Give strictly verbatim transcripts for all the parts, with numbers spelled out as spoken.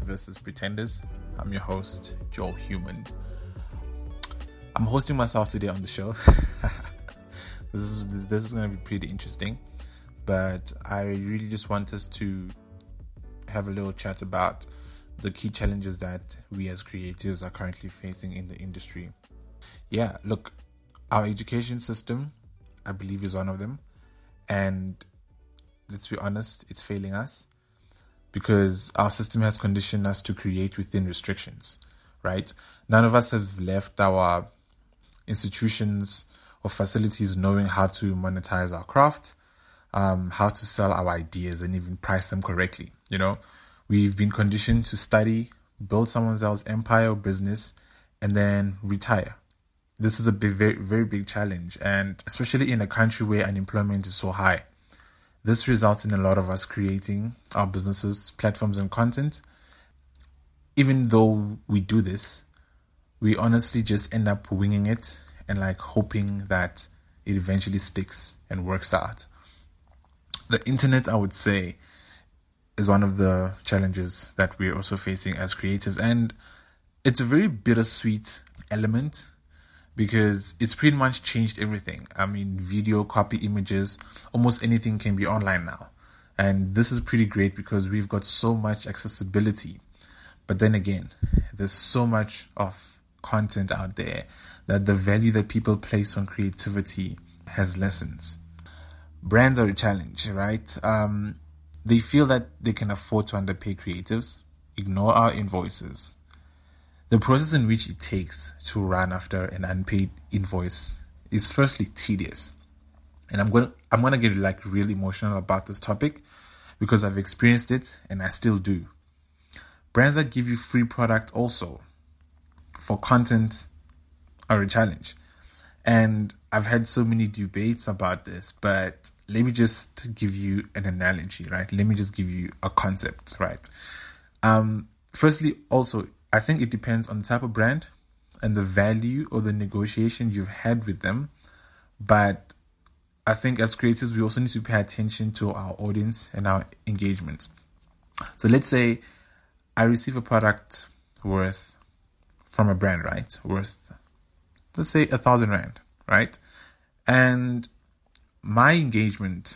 Creators versus Pretenders. I'm your host, Joel Human. I'm hosting myself today on the show. this is this is going to be pretty interesting, but I really just want us to have a little chat about the key challenges that we as creatives are currently facing in the industry. Yeah, look, our education system, I believe, is one of them, and let's be honest, it's failing us because our system has conditioned us to create within restrictions, right? None of us have left our institutions or facilities knowing how to monetize our craft, um, how to sell our ideas and even price them correctly. You know, we've been conditioned to study, build someone else's empire or business, and then retire. This is a big, very, very big challenge, and especially in a country where unemployment is so high. This results in a lot of us creating our businesses, platforms, and content. Even though we do this, we honestly just end up winging it and like hoping that it eventually sticks and works out. The internet, I would say, is one of the challenges that we're also facing as creatives. And it's a very bittersweet element because it's pretty much changed everything. I mean, video, copy, images, almost anything can be online now. And this is pretty great because we've got so much accessibility. But then again, there's so much of content out there that the value that people place on creativity has lessons. Brands are a challenge, right? Um, they feel that they can afford to underpay creatives, ignore our invoices. The process in which it takes to run after an unpaid invoice is firstly tedious. And I'm going to, I'm going to get like really emotional about this topic because I've experienced it and I still do. Brands that give you free product also for content are a challenge. And I've had so many debates about this, but let me just give you an analogy, right? Let me just give you a concept, right? Um, firstly, also, I think it depends on the type of brand and the value or the negotiation you've had with them. But I think as creators, we also need to pay attention to our audience and our engagement. So let's say I receive a product worth from a brand, right? Worth, let's say a thousand rand, right? And my engagement,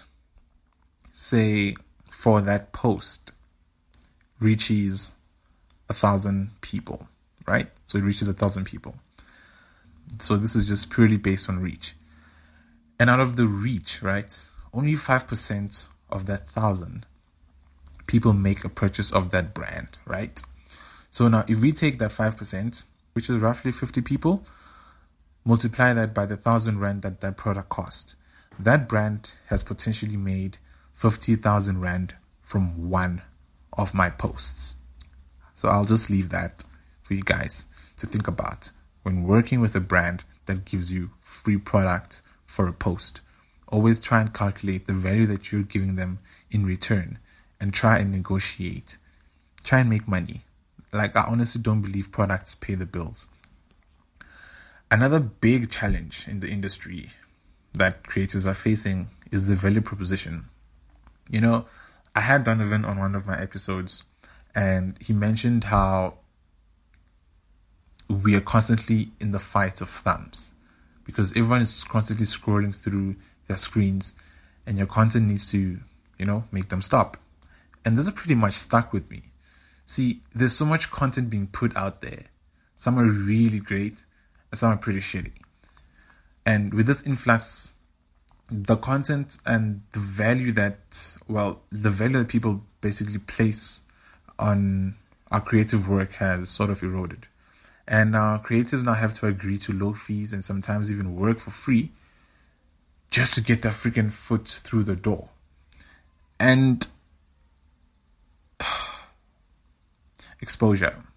say for that post, reaches a thousand people, right? So it reaches a thousand people. So this is just purely based on reach. And out of the reach, right, only five percent of that thousand people make a purchase of that brand, right? So now if we take that five percent, which is roughly fifty people, multiply that by the thousand rand that that product cost, that brand has potentially made fifty thousand rand from one of my posts. So I'll just leave that for you guys to think about when working with a brand that gives you free product for a post. Always try and calculate the value that you're giving them in return and try and negotiate. Try and make money. Like, I honestly don't believe products pay the bills. Another big challenge in the industry that creators are facing is the value proposition. You know, I had Donovan on one of my episodes, and he mentioned how we are constantly in the fight of thumbs because everyone is constantly scrolling through their screens and your content needs to, you know, make them stop. And this is pretty much stuck with me. See, there's so much content being put out there. Some are really great and some are pretty shitty. And with this influx, the content and the value that, well, the value that people basically place on our creative work has sort of eroded. And our creatives now have to agree to low fees and sometimes even work for free just to get their freaking foot through the door. And exposure.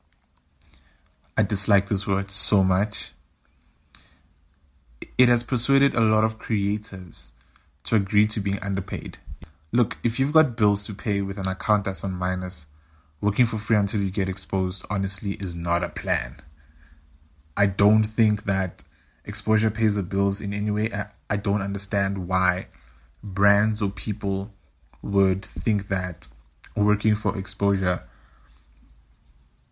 I dislike this word so much. It has persuaded a lot of creatives to agree to being underpaid. Look, if you've got bills to pay with an account that's on minus, working for free until you get exposed honestly is not a plan. I don't think that exposure pays the bills in any way. I, I don't understand why brands or people would think that working for exposure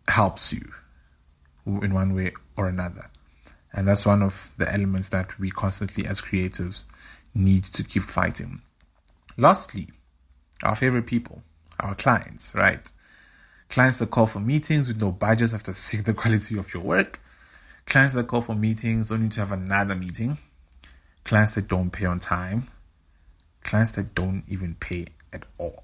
helps you in one way or another. And that's one of the elements that we constantly as creatives need to keep fighting. Lastly, our favorite people, our clients, right? Clients that call for meetings with no budgets after seeing the quality of your work. Clients that call for meetings only to have another meeting. Clients that don't pay on time. Clients that don't even pay at all.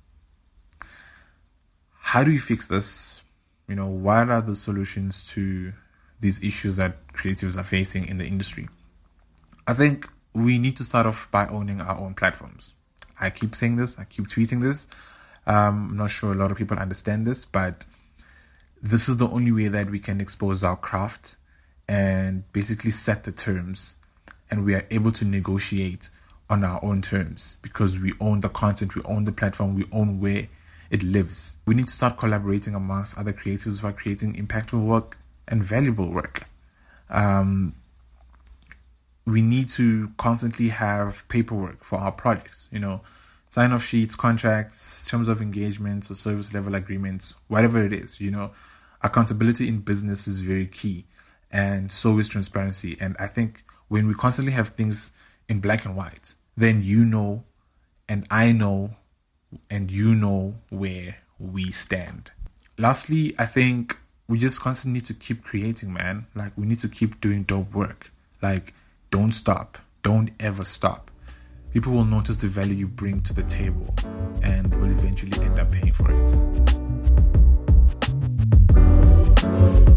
How do you fix this? You know, what are the solutions to these issues that creatives are facing in the industry? I think we need to start off by owning our own platforms. I keep saying this, I keep tweeting this. Um, I'm not sure a lot of people understand this, but this is the only way that we can expose our craft and basically set the terms, and we are able to negotiate on our own terms because we own the content, we own the platform, we own where it lives. We need to start collaborating amongst other creatives who are creating impactful work and valuable work. Um, we need to constantly have paperwork for our projects, you know, sign-off sheets, contracts, terms of engagements or service level agreements, whatever it is, you know. Accountability in business is very key, and so is transparency. And I think when we constantly have things in black and white, then you know, and I know, and you know where we stand. Lastly, I think we just constantly need to keep creating, man. Like, we need to keep doing dope work. Like, don't stop. Don't ever stop. People will notice the value you bring to the table and will eventually end up paying for it.